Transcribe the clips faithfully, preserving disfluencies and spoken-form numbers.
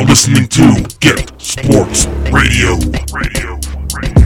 listening to Get Sports Radio. Radio. Radio.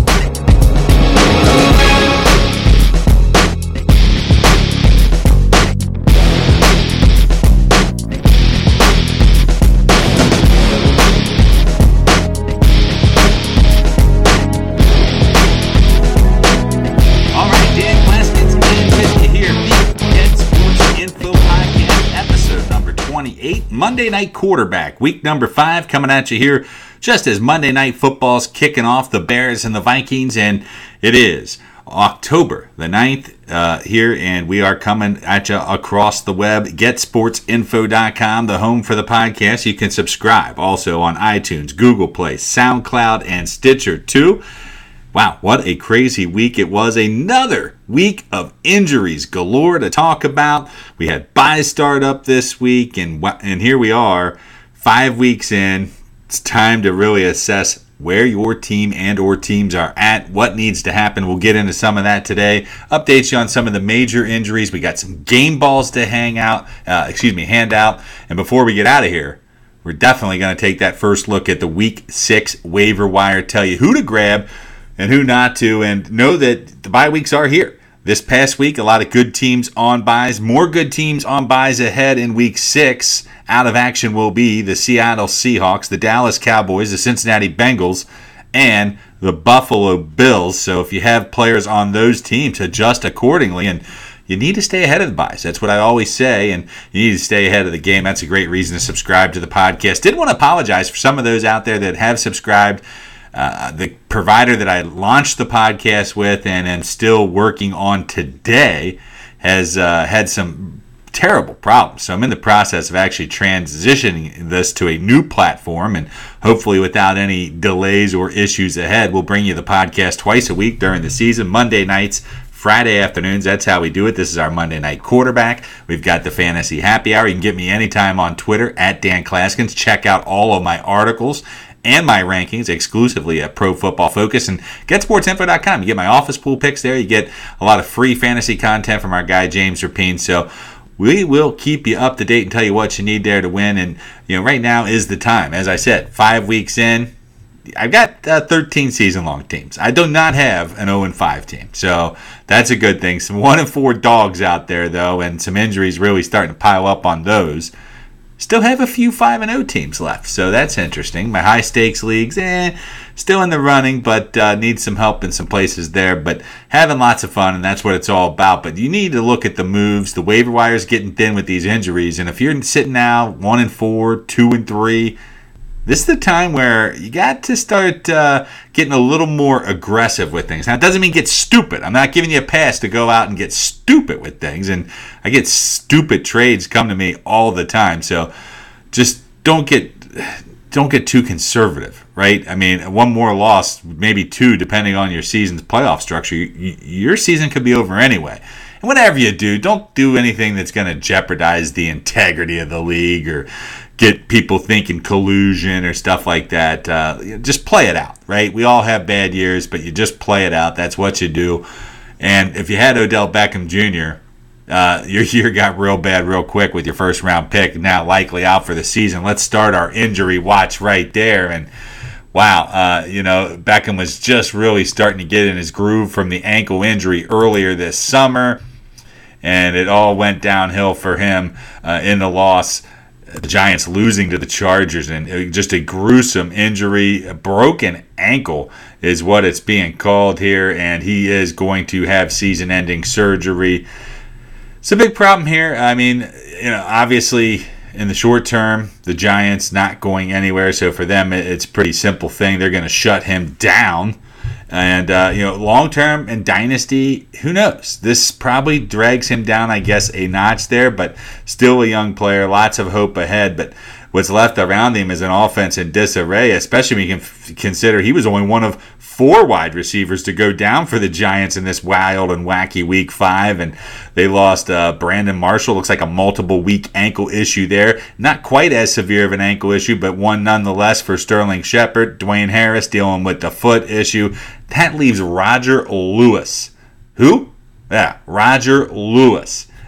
Monday Night Quarterback, week number five, coming at you here just as Monday Night Football's kicking off, the Bears and the Vikings, and it is October the ninth uh, here, and we are coming at you across the web, get sports info dot com, the home for the podcast. You can subscribe also on iTunes, Google Play, SoundCloud, and Stitcher too. Wow, what a crazy week it was. Another week of injuries galore to talk about. We had buys start up this week, and and here we are, five weeks in. It's time to really assess where your team and or teams are at, what needs to happen. We'll get into some of that today. Updates you on some of the major injuries. We got some game balls to hang out, uh, excuse me, hand out. And before we get out of here, we're definitely going to take that first look at the week six waiver wire, tell you who to grab and who not to, and know that the bye weeks are here. This past week, a lot of good teams on buys, more good teams on buys ahead in week six. Out of action will be the Seattle Seahawks, the Dallas Cowboys, the Cincinnati Bengals, and the Buffalo Bills. So if you have players on those teams, adjust accordingly, and you need to stay ahead of the buys. That's what I always say, and you need to stay ahead of the game. That's a great reason to subscribe to the podcast. Did want to apologize for some of those out there that have subscribed. Uh, the provider that I launched the podcast with and am still working on today has uh, had some terrible problems. So I'm in the process of actually transitioning this to a new platform, and hopefully without any delays or issues ahead, we'll bring you the podcast twice a week during the season, Monday nights, Friday afternoons. That's how we do it. This is our Monday Night Quarterback. We've got the Fantasy Happy Hour. You can get me anytime on Twitter, at Dan Claskins. Check out all of my articles and my rankings exclusively at Pro Football Focus and get sports info dot com. You get my office pool picks there. You get a lot of free fantasy content from our guy James Rapine. So we will keep you up to date and tell you what you need there to win. And you know, right now is the time. As I said, five weeks in, I've got uh, thirteen season-long teams. I do not have an oh and five team, so that's a good thing. Some one and four dogs out there though, and some injuries really starting to pile up on those. Still have a few five and oh teams left, so that's interesting. My high-stakes leagues, eh, still in the running, but uh, need some help in some places there. But having lots of fun, and that's what it's all about. But you need to look at the moves. The waiver wire is getting thin with these injuries, and if you're sitting now one and four, two and three, this is the time where you got to start uh, getting a little more aggressive with things. Now, it doesn't mean get stupid. I'm not giving you a pass to go out and get stupid with things. And I get stupid trades come to me all the time. So just don't get don't get too conservative, right? I mean, one more loss, maybe two, depending on your season's playoff structure. You, you, your season could be over anyway. And whatever you do, don't do anything that's going to jeopardize the integrity of the league or get people thinking collusion or stuff like that. Uh, just play it out, right? We all have bad years, but you just play it out. That's what you do. And if you had Odell Beckham Junior, uh, your year got real bad real quick with your first round pick, now likely out for the season. Let's start our injury watch right there. And wow, uh, you know, Beckham was just really starting to get in his groove from the ankle injury earlier this summer, and it all went downhill for him uh, in the loss. The Giants losing to the Chargers, and just a gruesome injury, a broken ankle is what it's being called here, and he is going to have season-ending surgery. It's a big problem here. I mean, you know, obviously in the short term, the Giants not going anywhere, so for them it's a pretty simple thing. They're going to shut him down. And, uh, you know, long-term and dynasty, who knows? This probably drags him down, I guess, a notch there, but still a young player, lots of hope ahead. But what's left around him is an offense in disarray, especially when you can consider he was only one of four wide receivers to go down for the Giants in this wild and wacky week five. And they lost uh, Brandon Marshall, looks like a multiple week ankle issue there. Not quite as severe of an ankle issue, but one nonetheless for Sterling Shepard. Dwayne Harris dealing with the foot issue. That leaves Roger Lewis. Who? Yeah, Roger Lewis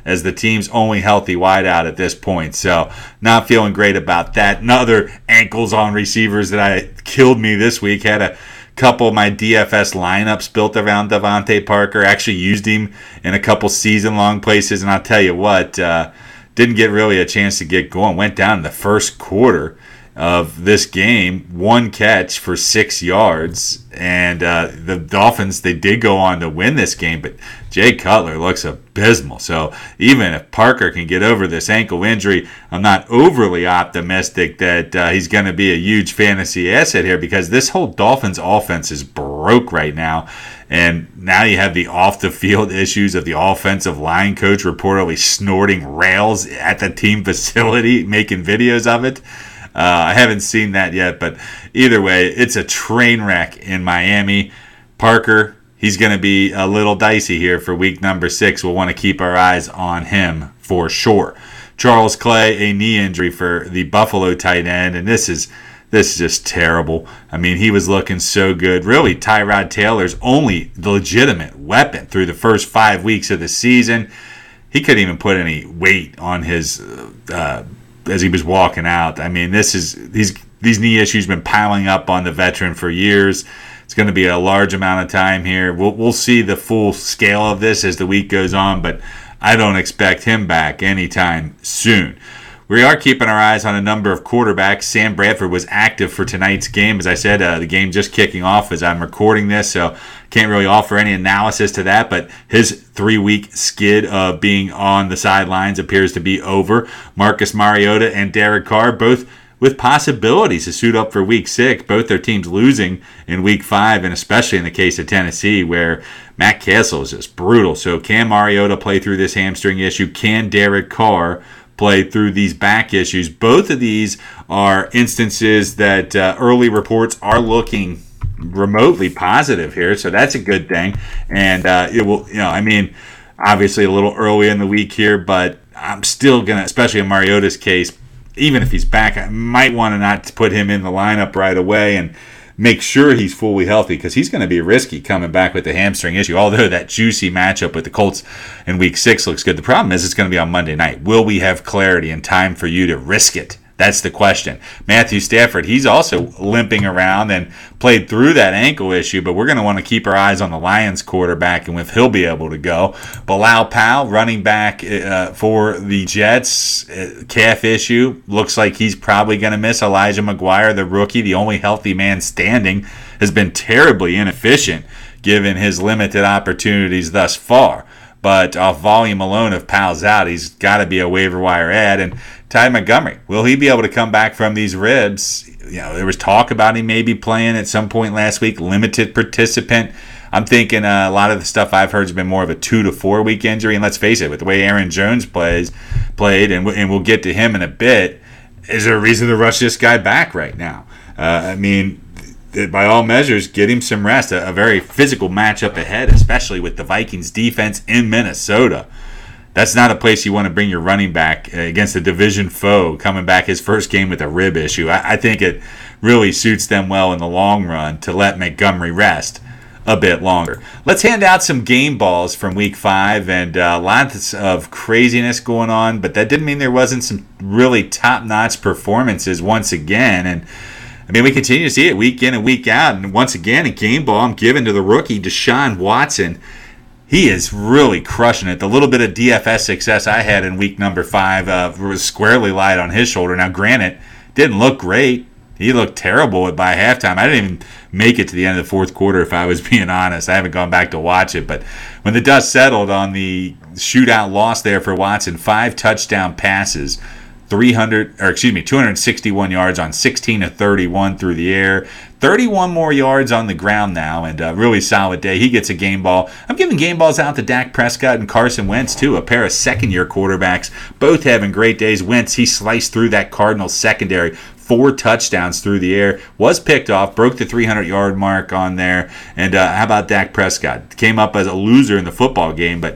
as the team's only healthy wideout at this point. So not feeling great about that. Another ankles on receivers that I killed me this week. Had a couple of my D F S lineups built around Devontae Parker. Actually used him in a couple season-long places, and I'll tell you what, uh, didn't get really a chance to get going. Went down in the first quarter of this game, one catch for six yards, and uh, the Dolphins, they did go on to win this game, but Jay Cutler looks abysmal. So even if Parker can get over this ankle injury, I'm not overly optimistic that uh, he's going to be a huge fantasy asset here, because this whole Dolphins offense is broke right now. And now you have the off-the-field issues of the offensive line coach reportedly snorting rails at the team facility, making videos of it. Uh, I haven't seen that yet, but either way, it's a train wreck in Miami. Parker, he's going to be a little dicey here for week number six. We'll want to keep our eyes on him for sure. Charles Clay, a knee injury for the Buffalo tight end, and this is this is just terrible. I mean, he was looking so good. Really, Tyrod Taylor's only legitimate weapon through the first five weeks of the season. He couldn't even put any weight on his uh, as he was walking out. I mean, this is these these knee issues been piling up on the veteran for years. It's going to be a large amount of time here. We'll we'll see the full scale of this as the week goes on, but I don't expect him back anytime soon. We are keeping our eyes on a number of quarterbacks. Sam Bradford was active for tonight's game. As I said, uh, the game just kicking off as I'm recording this, so can't really offer any analysis to that, but his three-week skid of being on the sidelines appears to be over. Marcus Mariota and Derek Carr, both with possibilities to suit up for week six, both their teams losing in week five, and especially in the case of Tennessee, where Matt Castle is just brutal. So can Mariota play through this hamstring issue? Can Derek Carr play through these back issues? Both of these are instances that uh, early reports are looking remotely positive here, so that's a good thing. And uh, it will, you know, I mean, obviously a little early in the week here, but I'm still gonna, especially in Mariota's case, even if he's back, I might want to not put him in the lineup right away and make sure he's fully healthy, because he's going to be risky coming back with the hamstring issue. Although that juicy matchup with the Colts in week six looks good, the problem is it's going to be on Monday night. Will we have clarity and time for you to risk it? That's the question. Matthew Stafford, he's also limping around and played through that ankle issue, but we're going to want to keep our eyes on the Lions quarterback and if he'll be able to go. Bilal Powell, running back uh, for the Jets, uh, calf issue. Looks like he's probably going to miss. Elijah McGuire, the rookie, the only healthy man standing, has been terribly inefficient given his limited opportunities thus far. But off volume alone, if Powell's out, he's got to be a waiver wire ad. And Ty Montgomery, will he be able to come back from these ribs? You know, there was talk about him maybe playing at some point last week, limited participant. I'm thinking uh, a lot of the stuff I've heard has been more of a two to four week injury. And let's face it, with the way Aaron Jones plays, played, and, and we'll get to him in a bit, is there a reason to rush this guy back right now? Uh, I mean, by all measures, get him some rest. A, a very physical matchup ahead, especially with the Vikings defense in Minnesota. That's not a place you want to bring your running back against a division foe coming back his first game with a rib issue. I, I think it really suits them well in the long run to let Montgomery rest a bit longer. Let's hand out some game balls from week five, and uh, lots of craziness going on, but that didn't mean there wasn't some really top-notch performances once again. And I mean, we continue to see it week in and week out. And once again, a game ball I'm giving to the rookie, Deshaun Watson. He is really crushing it. The little bit of D F S success I had in week number five uh, was squarely lied on his shoulder. Now, granted, didn't look great. He looked terrible by halftime. I didn't even make it to the end of the fourth quarter, if I was being honest. I haven't gone back to watch it. But when the dust settled on the shootout loss there for Watson, five touchdown passes, three hundred, or excuse me, two hundred sixty-one yards on sixteen of thirty-one through the air, thirty-one more yards on the ground now, and a really solid day. He gets a game ball. I'm giving game balls out to Dak Prescott and Carson Wentz, too, a pair of second-year quarterbacks, both having great days. Wentz, he sliced through that Cardinals secondary, four touchdowns through the air, was picked off, broke the three hundred yard mark on there. And uh, how about Dak Prescott? Came up as a loser in the football game, but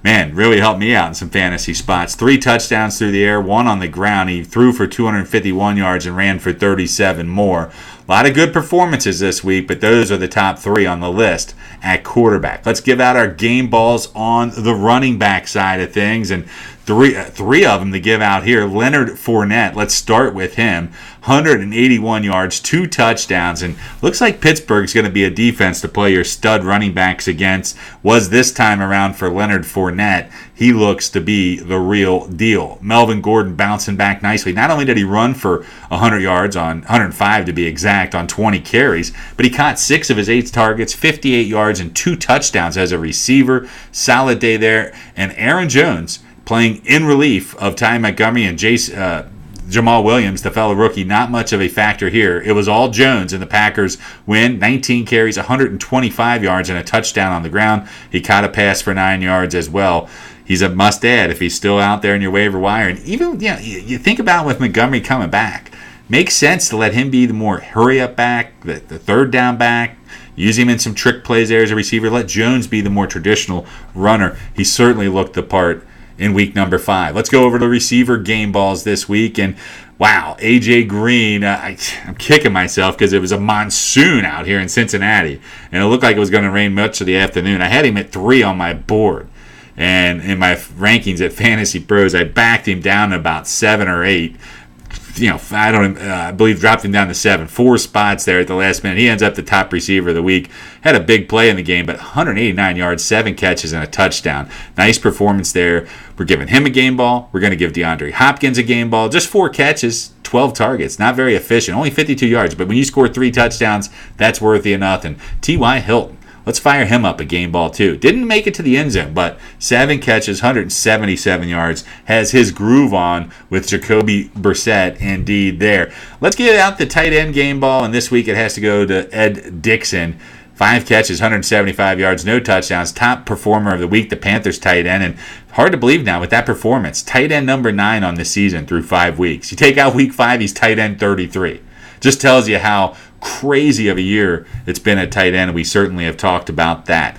man, really helped me out in some fantasy spots. Three touchdowns through the air, one on the ground. He threw for two hundred fifty-one yards and ran for thirty-seven more. A lot of good performances this week, but those are the top three on the list at quarterback. Let's give out our game balls on the running back side of things, and three uh, three of them to give out here. Leonard Fournette, let's start with him. one hundred eighty-one yards, two touchdowns, and looks like Pittsburgh's going to be a defense to play your stud running backs against. Was this time around for Leonard Fournette. He looks to be the real deal. Melvin Gordon bouncing back nicely. Not only did he run for one hundred yards, on one hundred five to be exact, on twenty carries, but he caught six of his eight targets, fifty-eight yards, and two touchdowns as a receiver. Solid day there. And Aaron Jones playing in relief of Ty Montgomery and Jace, uh, Jamal Williams, the fellow rookie. Not much of a factor here. It was all Jones, and the Packers win. nineteen carries, one hundred twenty-five yards, and a touchdown on the ground. He caught a pass for nine yards as well. He's a must-add if he's still out there in your waiver wire. And even, you know, you think about with Montgomery coming back, makes sense to let him be the more hurry-up back, the, the third down back. Use him in some trick plays there as a receiver. Let Jones be the more traditional runner. He certainly looked the part in week number five. Let's go over to receiver game balls this week. And wow, A J Green, uh, I, I'm kicking myself because it was a monsoon out here in Cincinnati, and it looked like it was going to rain much of the afternoon. I had him at three on my board, and in my rankings at Fantasy Pros, I backed him down to about seven or eight. You know, I don't, uh, I believe dropped him down to seven. Four spots there at the last minute. He ends up the top receiver of the week. Had a big play in the game, but one hundred eighty-nine yards, seven catches, and a touchdown. Nice performance there. We're giving him a game ball. We're going to give DeAndre Hopkins a game ball. Just four catches, twelve targets. Not very efficient. Only fifty-two yards. But when you score three touchdowns, that's worthy of nothing. T Y. Hilton. Let's fire him up a game ball too. Didn't make it to the end zone, but seven catches, one hundred seventy-seven yards. Has his groove on with Jacoby Brissett indeed there. Let's get out the tight end game ball, and this week it has to go to Ed Dickson. Five catches, one hundred seventy-five yards, no touchdowns. Top performer of the week, the Panthers tight end. And hard to believe now with that performance. Tight end number nine on the season through five weeks. You take out week five, he's tight end thirty-three. Just tells you how crazy of a year it's been at tight end, and we certainly have talked about that.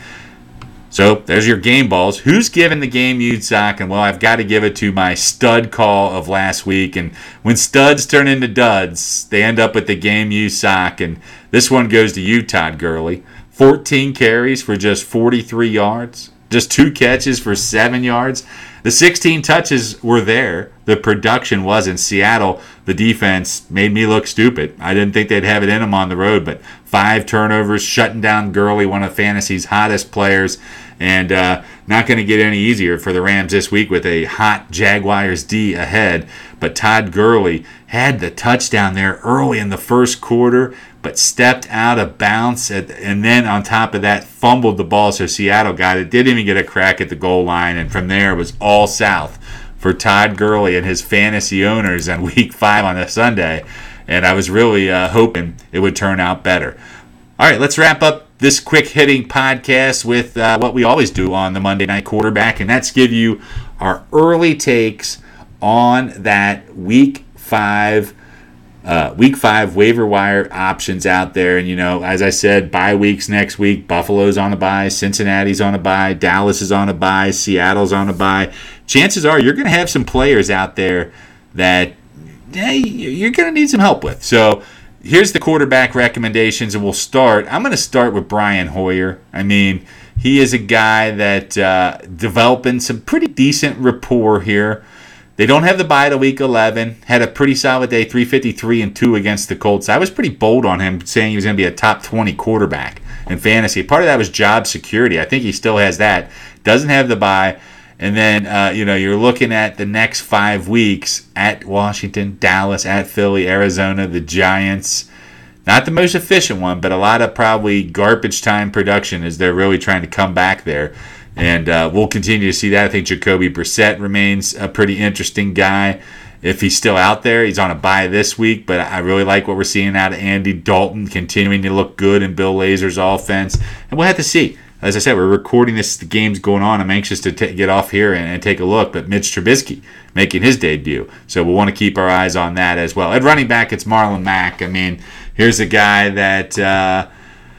So there's your game balls. Who's giving the game you sock? And well, I've got to give it to my stud call of last week. And when studs turn into duds, they end up with the game you sock. And this one goes to you, Todd Gurley. fourteen carries for just forty-three yards. Just two catches for seven yards. The sixteen touches were there. The production was in Seattle. The defense made me look stupid. I didn't think they'd have it in them on the road, but five turnovers, shutting down Gurley, one of fantasy's hottest players, and uh, not going to get any easier for the Rams this week with a hot Jaguars D ahead. But Todd Gurley had the touchdown there early in the first quarter, but stepped out of bounds, at, and then on top of that, fumbled the ball, so Seattle got it. Didn't even get a crack at the goal line, and from there it was all south for Todd Gurley and his fantasy owners on week five on a Sunday, and I was really uh, hoping it would turn out better. All right, let's wrap up this quick hitting podcast with uh, what we always do on the Monday Night Quarterback, and that's give you our early takes on that week five Uh, week five waiver wire options out there. And, you know, as I said, bye weeks next week. Buffalo's on a bye. Cincinnati's on a bye. Dallas is on a bye. Seattle's on a bye. Chances are you're going to have some players out there that hey, you're going to need some help with. So here's the quarterback recommendations, and we'll start. I'm going to start with Brian Hoyer. I mean, he is a guy that uh, developing some pretty decent rapport here. They don't have the bye to week eleven. Had a pretty solid day, three fifty-three and two against the Colts. I was pretty bold on him, saying he was going to be a top twenty quarterback in fantasy. Part of that was job security. I think he still has that. Doesn't have the bye. And then, uh, you know, you're looking at the next five weeks at Washington, Dallas, at Philly, Arizona, the Giants. Not the most efficient one, but a lot of probably garbage time production as they're really trying to come back there. And uh, we'll continue to see that. I think Jacoby Brissett remains a pretty interesting guy. If he's still out there, he's on a bye this week, but I really like what we're seeing out of Andy Dalton, continuing to look good in Bill Lazor's offense. And we'll have to see. As I said, we're recording this, the game's going on. I'm anxious to t- get off here and, and take a look. But Mitch Trubisky making his debut. So we'll want to keep our eyes on that as well. At running back, it's Marlon Mack. I mean, here's a guy that... Uh,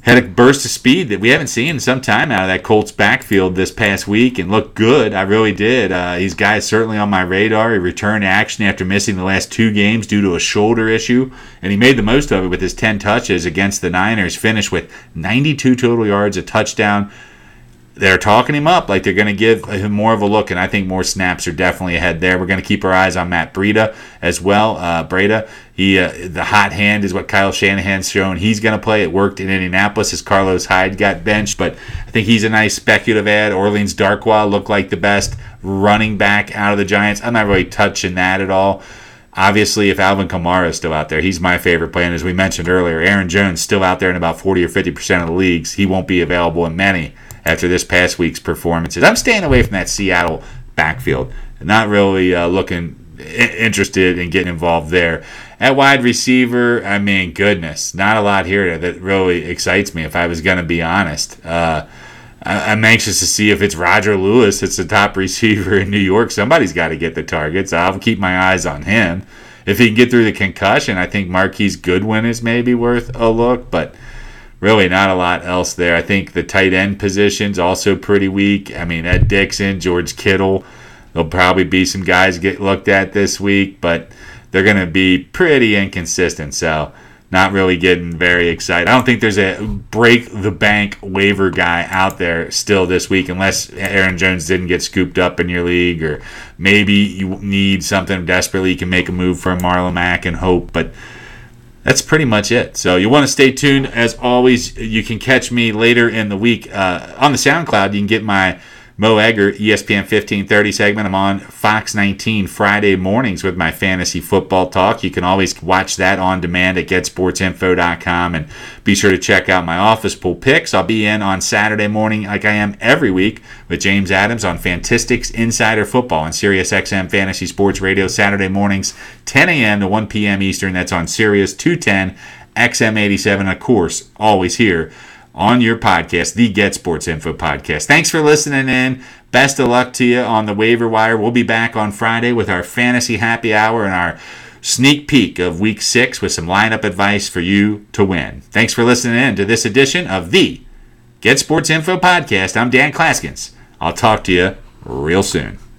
had a burst of speed that we haven't seen in some time out of that Colts backfield this past week and looked good. I really did. Uh, he's guys certainly on my radar. He returned to action after missing the last two games due to a shoulder issue, and he made the most of it with his ten touches against the Niners, finished with ninety-two total yards, a touchdown. They're talking him up like they're going to give him more of a look, and I think more snaps are definitely ahead there. We're going to keep our eyes on Matt Breida as well. Uh, Breida, he uh, the hot hand is what Kyle Shanahan's shown he's going to play. It worked in Indianapolis as Carlos Hyde got benched, but I think he's a nice speculative ad. Orleans Darkwa looked like the best running back out of the Giants. I'm not really touching that at all. Obviously, if Alvin Kamara is still out there, he's my favorite play. And as we mentioned earlier, Aaron Jones still out there in about forty or fifty percent of the leagues. He won't be available in many after this past week's performances. I'm staying away from that Seattle backfield. Not really uh, looking interested in getting involved there. At wide receiver, I mean, goodness, not a lot here that really excites me, if I was going to be honest. Uh, I'm anxious to see if it's Roger Lewis. It's the top receiver in New York. Somebody's got to get the targets. I'll keep my eyes on him. If he can get through the concussion, I think Marquise Goodwin is maybe worth a look, but really not a lot else there. I think the tight end position's also pretty weak. I mean, Ed Dixon, George Kittle, there'll probably be some guys get looked at this week, but they're going to be pretty inconsistent, so not really getting very excited. I don't think there's a break-the-bank waiver guy out there still this week, unless Aaron Jones didn't get scooped up in your league, or maybe you need something desperately. You can make a move for Marlon Mack and hope, but that's pretty much it. So you want to stay tuned. As always, you can catch me later in the week uh, on the SoundCloud. You can get my Mo Egger E S P N fifteen thirty segment. I'm on Fox nineteen Friday mornings with my fantasy football talk. You can always watch that on demand at get sports info dot com, and be sure to check out my office pool picks. I'll be in on Saturday morning like I am every week with James Adams on Fantistics Insider Football on Sirius X M Fantasy Sports Radio Saturday mornings ten a.m. to one p.m. Eastern. That's on Sirius two ten X M eighty-seven, of course, always here on your podcast, the Get Sports Info podcast. Thanks for listening in. Best of luck to you on the waiver wire. We'll be back on Friday with our fantasy happy hour and our sneak peek of week six with some lineup advice for you to win. Thanks for listening in to this edition of the Get Sports Info podcast. I'm Dan Klaskins. I'll talk to you real soon.